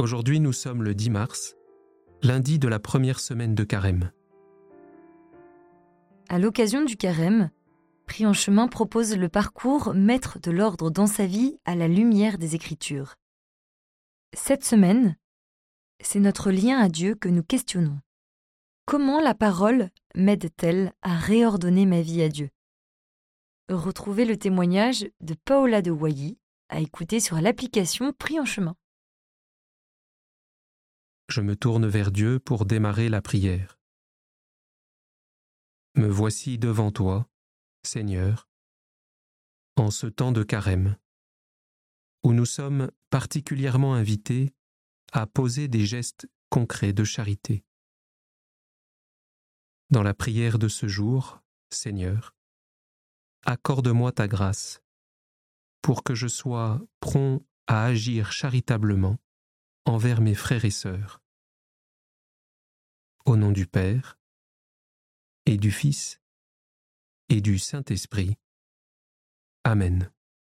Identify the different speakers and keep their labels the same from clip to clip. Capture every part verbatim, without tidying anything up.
Speaker 1: Aujourd'hui, nous sommes le dix mars, lundi de la première semaine de Carême.
Speaker 2: À l'occasion du Carême, Pris en chemin propose le parcours Mettre de l'ordre dans sa vie à la lumière des Écritures. Cette semaine, c'est notre lien à Dieu que nous questionnons. Comment la parole m'aide-t-elle à réordonner ma vie à Dieu ? Retrouvez le témoignage de Paola de Wailly à écouter sur l'application Pris en chemin.
Speaker 1: Je me tourne vers Dieu pour démarrer la prière. Me voici devant toi, Seigneur, en ce temps de Carême, où nous sommes particulièrement invités à poser des gestes concrets de charité. Dans la prière de ce jour, Seigneur, accorde-moi ta grâce pour que je sois prompt à agir charitablement envers mes frères et sœurs. Au nom du Père, et du Fils, et du Saint-Esprit. Amen.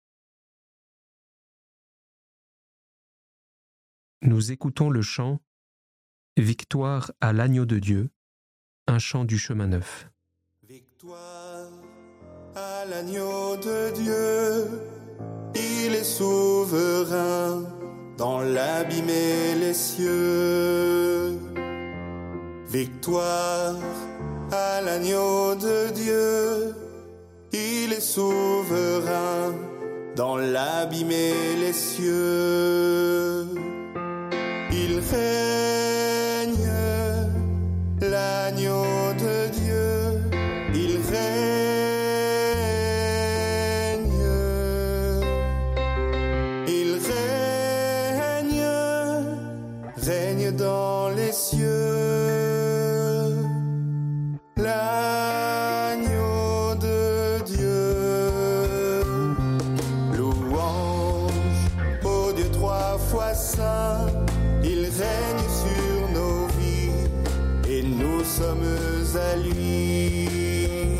Speaker 1: Nous écoutons le chant « Victoire à l'agneau de Dieu », un chant du chemin neuf.
Speaker 3: Victoire à l'agneau de Dieu, il est souverain dans l'abîme et les cieux. Victoire à l'agneau de Dieu, il est souverain dans l'abîme et les cieux. Il règne, l'agneau de Dieu, il règne, il règne, règne dans les cieux. L'agneau de Dieu, louange au Dieu trois fois saint, il règne sur nos vies et nous sommes à lui.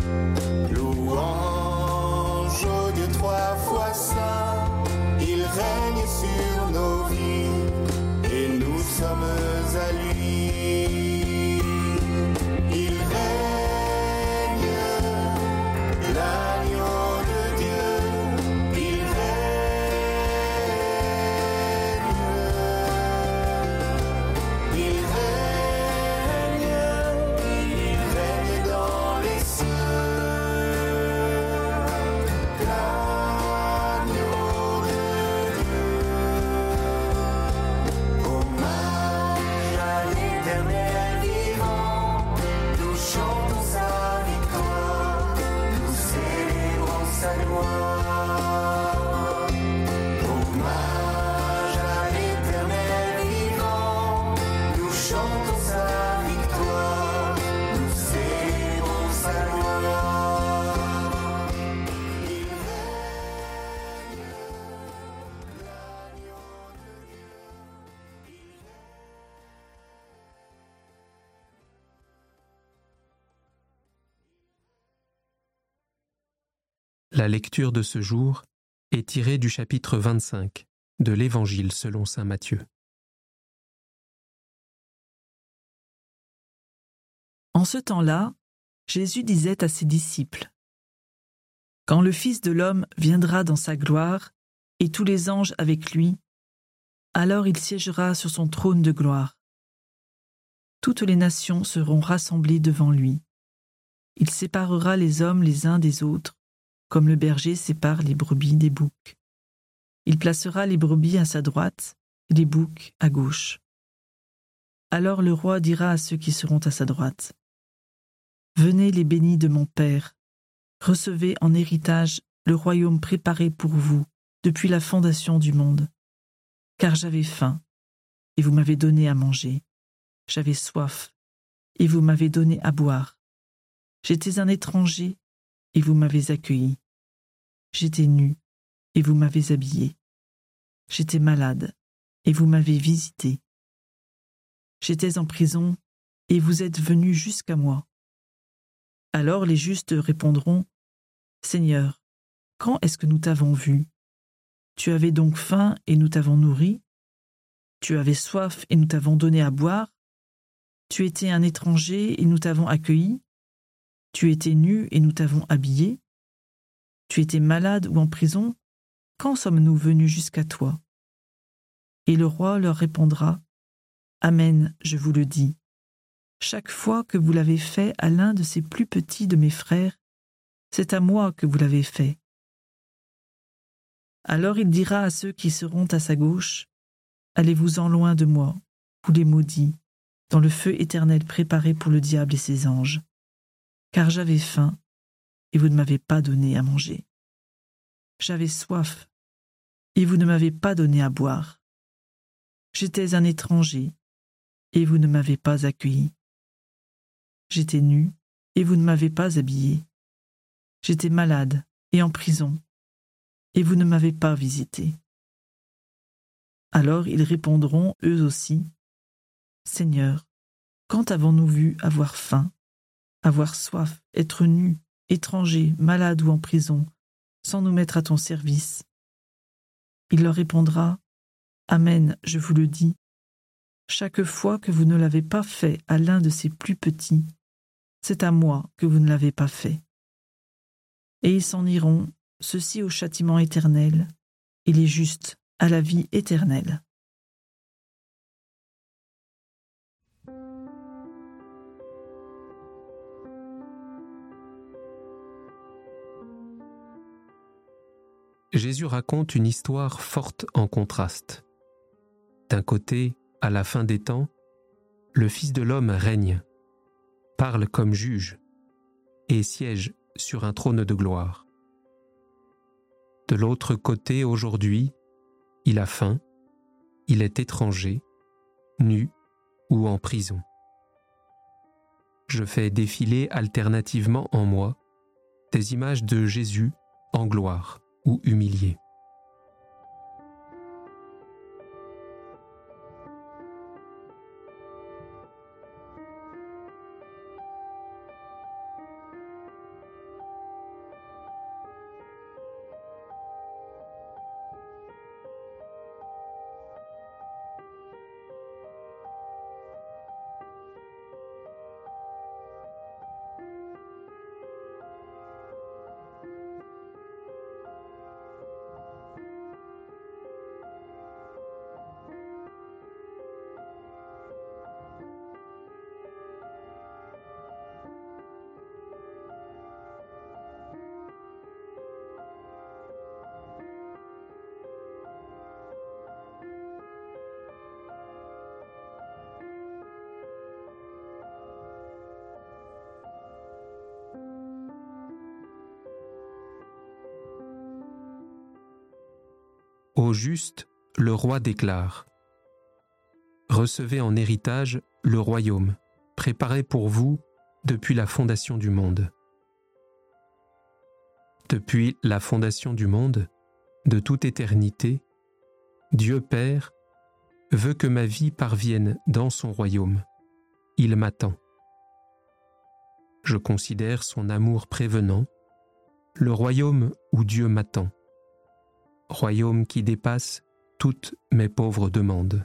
Speaker 3: Louange au Dieu trois fois saint, il règne sur nos vies et nous sommes à lui. Il règne, l'agneau de Dieu, il règne, il règne, il règne dans les cieux. L'agneau de Dieu, hommage à l'Éternel vivant, nous chantons sa victoire, nous célébrons sa gloire. Hommage à l'Éternel vivant, nous chantons sa victoire, nous célébrons sa gloire. Il règne, l'agneau de Dieu, il règne.
Speaker 1: La lecture de ce jour est tirée du chapitre vingt-cinq de l'Évangile selon saint Matthieu.
Speaker 4: En ce temps-là, Jésus disait à ses disciples : « Quand le Fils de l'homme viendra dans sa gloire, et tous les anges avec lui, alors il siégera sur son trône de gloire. Toutes les nations seront rassemblées devant lui. Il séparera les hommes les uns des autres, comme le berger sépare les brebis des boucs. Il placera les brebis à sa droite et les boucs à gauche. Alors le roi dira à ceux qui seront à sa droite : Venez les bénis de mon Père, recevez en héritage le royaume préparé pour vous depuis la fondation du monde. Car j'avais faim, et vous m'avez donné à manger. J'avais soif, et vous m'avez donné à boire. J'étais un étranger, et vous m'avez accueilli. J'étais nu, et vous m'avez habillé. J'étais malade, et vous m'avez visité. J'étais en prison, et vous êtes venus jusqu'à moi. Alors les justes répondront : Seigneur, quand est-ce que nous t'avons vu ? Tu avais donc faim, et nous t'avons nourri ? Tu avais soif et nous t'avons donné à boire. Tu étais un étranger et nous t'avons accueilli. Tu étais nu et nous t'avons habillé. Tu étais malade ou en prison. Quand sommes-nous venus jusqu'à toi ? Et le roi leur répondra, Amen, je vous le dis. Chaque fois que vous l'avez fait à l'un de ces plus petits de mes frères, c'est à moi que vous l'avez fait. Alors il dira à ceux qui seront à sa gauche, Allez-vous-en loin de moi, vous les maudits, dans le feu éternel préparé pour le diable et ses anges. Car j'avais faim, et vous ne m'avez pas donné à manger. J'avais soif, et vous ne m'avez pas donné à boire. J'étais un étranger, et vous ne m'avez pas accueilli. J'étais nu, et vous ne m'avez pas habillé. J'étais malade et en prison, et vous ne m'avez pas visité. Alors ils répondront eux aussi, Seigneur, quand avons-nous vu avoir faim, avoir soif, être nus, étrangers, malades ou en prison, sans nous mettre à ton service? Il leur répondra, Amen, je vous le dis, chaque fois que vous ne l'avez pas fait à l'un de ces plus petits, c'est à moi que vous ne l'avez pas fait. Et ils s'en iront, ceux-ci au châtiment éternel, et les justes à la vie éternelle.
Speaker 1: Jésus raconte une histoire forte en contraste. D'un côté, à la fin des temps, le Fils de l'homme règne, parle comme juge et siège sur un trône de gloire. De l'autre côté, aujourd'hui, il a faim, il est étranger, nu ou en prison. Je fais défiler alternativement en moi des images de Jésus en gloire ou humilié. Au juste, le roi déclare « Recevez en héritage le royaume, préparé pour vous depuis la fondation du monde. » Depuis la fondation du monde, de toute éternité, Dieu Père veut que ma vie parvienne dans son royaume. Il m'attend. Je considère son amour prévenant, le royaume où Dieu m'attend. Royaume qui dépasse toutes mes pauvres demandes.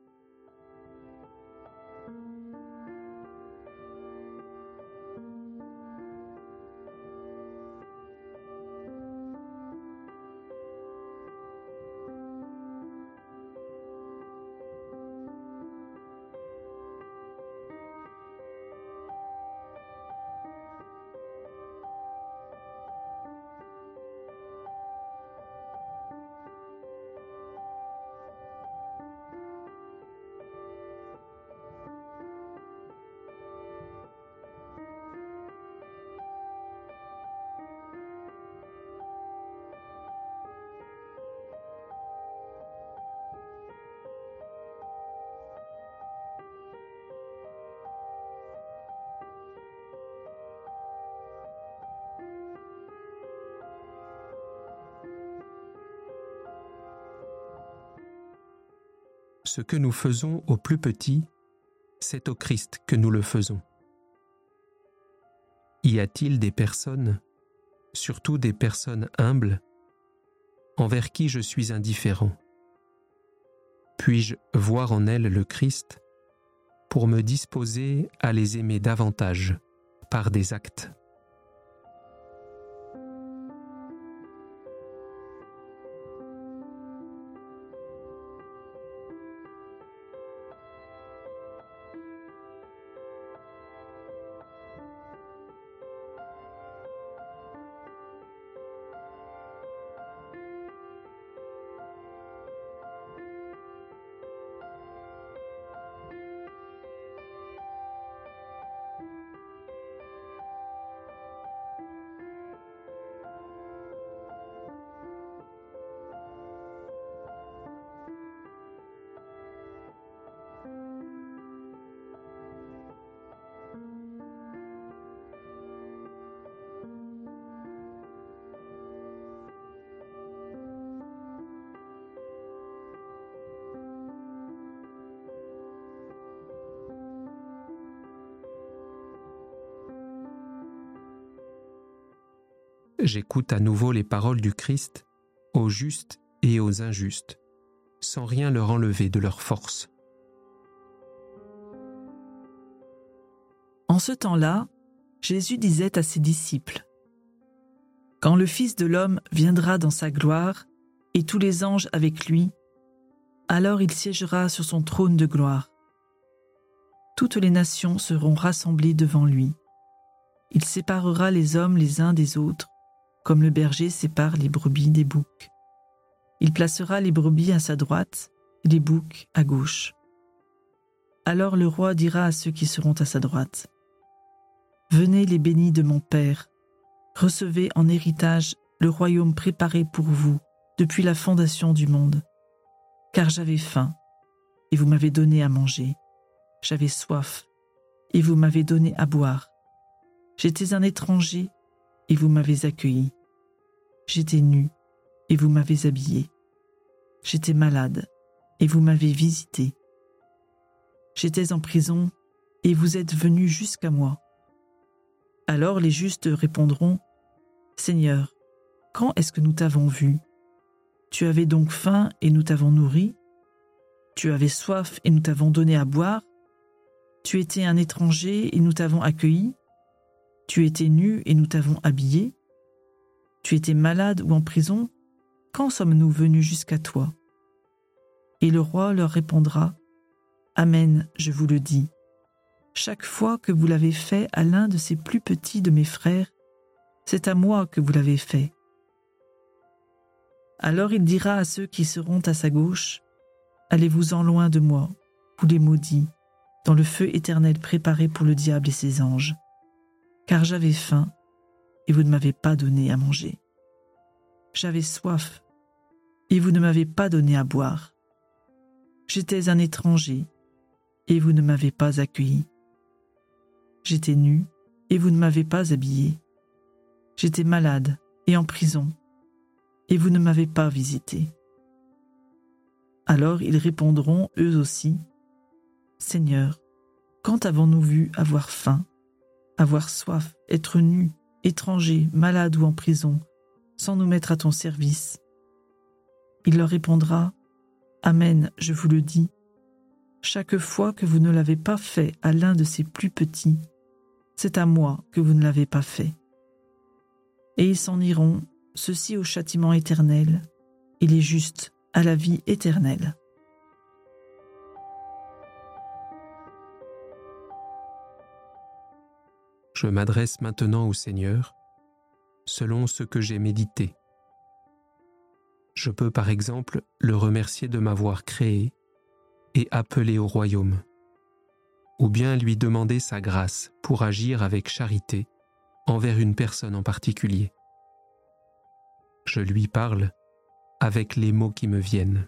Speaker 1: Ce que nous faisons au plus petit, c'est au Christ que nous le faisons. Y a-t-il des personnes, surtout des personnes humbles, envers qui je suis indifférent? Puis-je voir en elles le Christ pour me disposer à les aimer davantage par des actes. J'écoute à nouveau les paroles du Christ aux justes et aux injustes, sans rien leur enlever de leur force.
Speaker 4: En ce temps-là, Jésus disait à ses disciples : « Quand le Fils de l'homme viendra dans sa gloire, et tous les anges avec lui, alors il siégera sur son trône de gloire. Toutes les nations seront rassemblées devant lui. Il séparera les hommes les uns des autres, comme le berger sépare les brebis des boucs. Il placera les brebis à sa droite et les boucs à gauche. Alors le roi dira à ceux qui seront à sa droite : Venez les bénis de mon Père, recevez en héritage le royaume préparé pour vous depuis la fondation du monde. Car j'avais faim, et vous m'avez donné à manger. J'avais soif, et vous m'avez donné à boire. J'étais un étranger, et vous m'avez accueilli. J'étais nu, et vous m'avez habillé. J'étais malade, et vous m'avez visité. J'étais en prison, et vous êtes venus jusqu'à moi. Alors les justes répondront : Seigneur, quand est-ce que nous t'avons vu ? Tu avais donc faim, et nous t'avons nourri ? Tu avais soif, et nous t'avons donné à boire ? Tu étais un étranger, et nous t'avons accueilli ? Tu étais nu, et nous t'avons habillé ? Tu étais malade ou en prison ? Quand sommes-nous venus jusqu'à toi ? Et le roi leur répondra : Amen, je vous le dis. Chaque fois que vous l'avez fait à l'un de ces plus petits de mes frères, c'est à moi que vous l'avez fait. Alors il dira à ceux qui seront à sa gauche : Allez-vous-en loin de moi, vous les maudits, dans le feu éternel préparé pour le diable et ses anges. Car j'avais faim, et vous ne m'avez pas donné à manger. J'avais soif, et vous ne m'avez pas donné à boire. J'étais un étranger, et vous ne m'avez pas accueilli. J'étais nu, et vous ne m'avez pas habillé. J'étais malade et en prison, et vous ne m'avez pas visité. Alors ils répondront eux aussi : Seigneur, quand avons-nous vu avoir faim, avoir soif, être nus, étrangers, malades ou en prison, sans nous mettre à ton service ? Il leur répondra : Amen, je vous le dis. Chaque fois que vous ne l'avez pas fait à l'un de ces plus petits, c'est à moi que vous ne l'avez pas fait. Et ils s'en iront, ceux-ci au châtiment éternel, et les justes à la vie éternelle.
Speaker 1: Je m'adresse maintenant au Seigneur, selon ce que j'ai médité. Je peux par exemple le remercier de m'avoir créé et appelé au royaume, ou bien lui demander sa grâce pour agir avec charité envers une personne en particulier. Je lui parle avec les mots qui me viennent.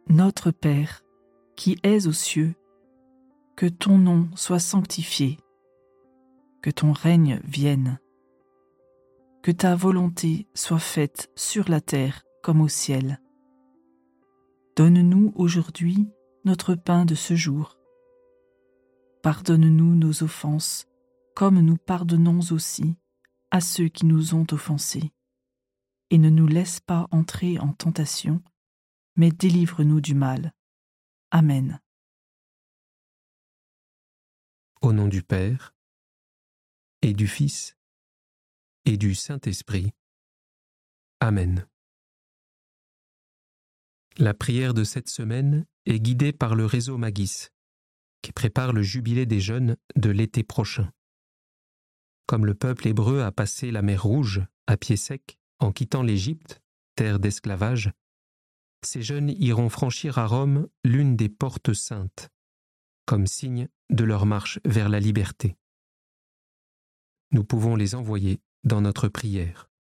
Speaker 4: Notre Père, qui es aux cieux, que ton nom soit sanctifié, que ton règne vienne, que ta volonté soit faite sur la terre comme au ciel. Donne-nous aujourd'hui notre pain de ce jour. Pardonne-nous nos offenses, comme nous pardonnons aussi à ceux qui nous ont offensés. Et ne nous laisse pas entrer en tentation, mais délivre-nous du mal. Amen.
Speaker 1: Au nom du Père, et du Fils, et du Saint-Esprit. Amen. La prière de cette semaine est guidée par le réseau Magis, qui prépare le jubilé des jeunes de l'été prochain. Comme le peuple hébreu a passé la mer Rouge à pied sec en quittant l'Égypte, terre d'esclavage, ces jeunes iront franchir à Rome l'une des portes saintes, comme signe de leur marche vers la liberté. Nous pouvons les envoyer dans notre prière.